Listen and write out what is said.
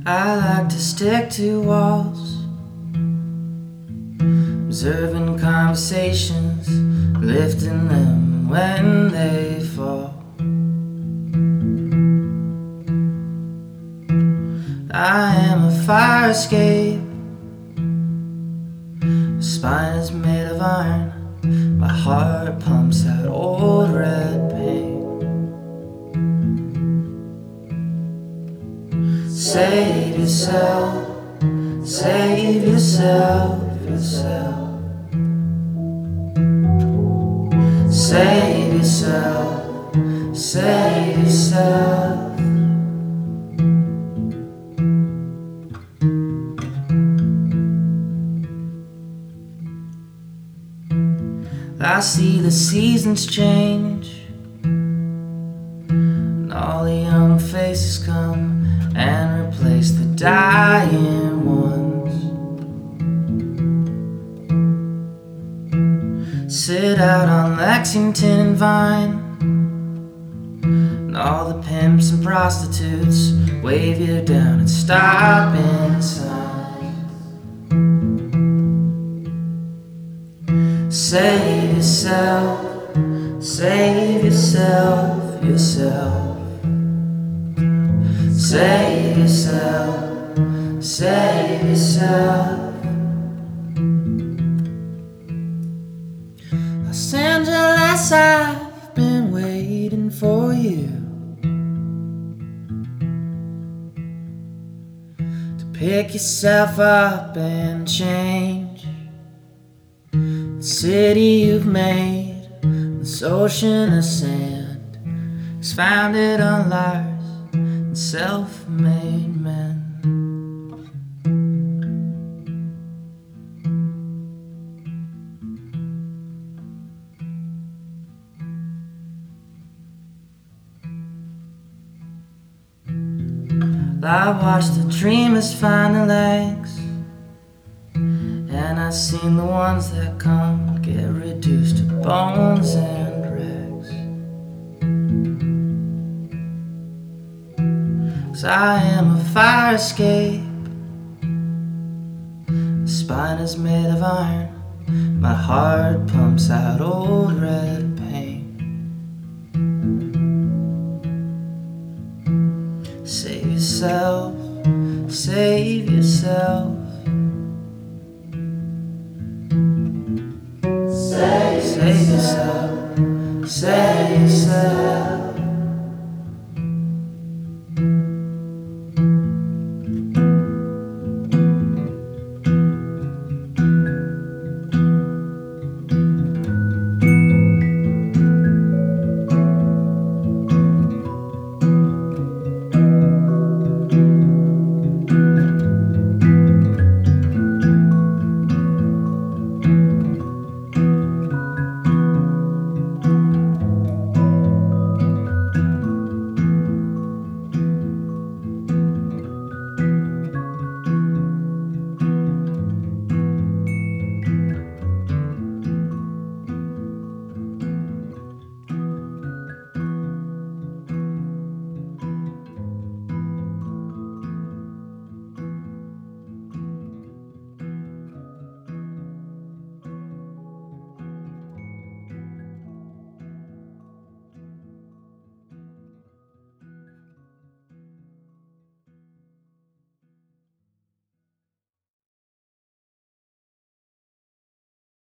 I like to stick to walls, observing conversations, lifting them when they fall. I am a fire escape, my spine is made of iron, my heart pumps out old red paint. Save yourself, save yourself, yourself. Save yourself, save yourself. I see the seasons change, and all the young faces come and replace the dying ones. Sit out on Lexington and Vine, and all the pimps and prostitutes wave you down and stop inside. Save yourself, save yourself, yourself. Save yourself, save yourself. Los Angeles, I've been waiting for you to pick yourself up and change. The city you've made, this ocean of sand, is founded on liars and self-made men. I watched the dreamers find the legs, and I've seen the ones that come get reduced to bones and rags. 'Cause I am a fire escape, my spine is made of iron, my heart pumps out old red paint. Save yourself, save yourself. Save yourself, save